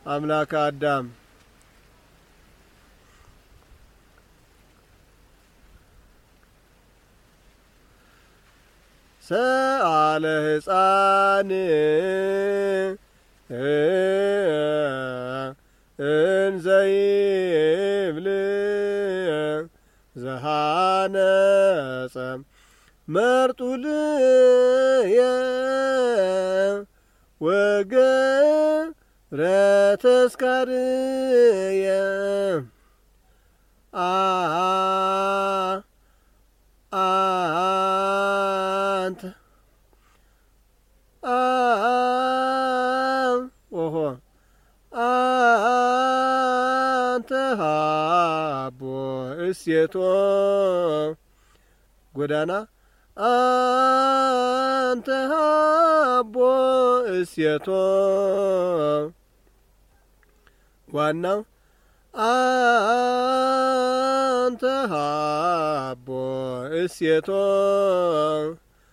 አምላከ አዳም ሰአለ ሕፃን እንዘይብል ዘሃነጸ መርጡልየ ወገብረ ተስካርየ አንተ ኦሆ አንተ ሀቦ እሴቶ ጎዳና አንተ ሀቦ እሴቶ ዋናው አንተ ሀቦ እሴቶ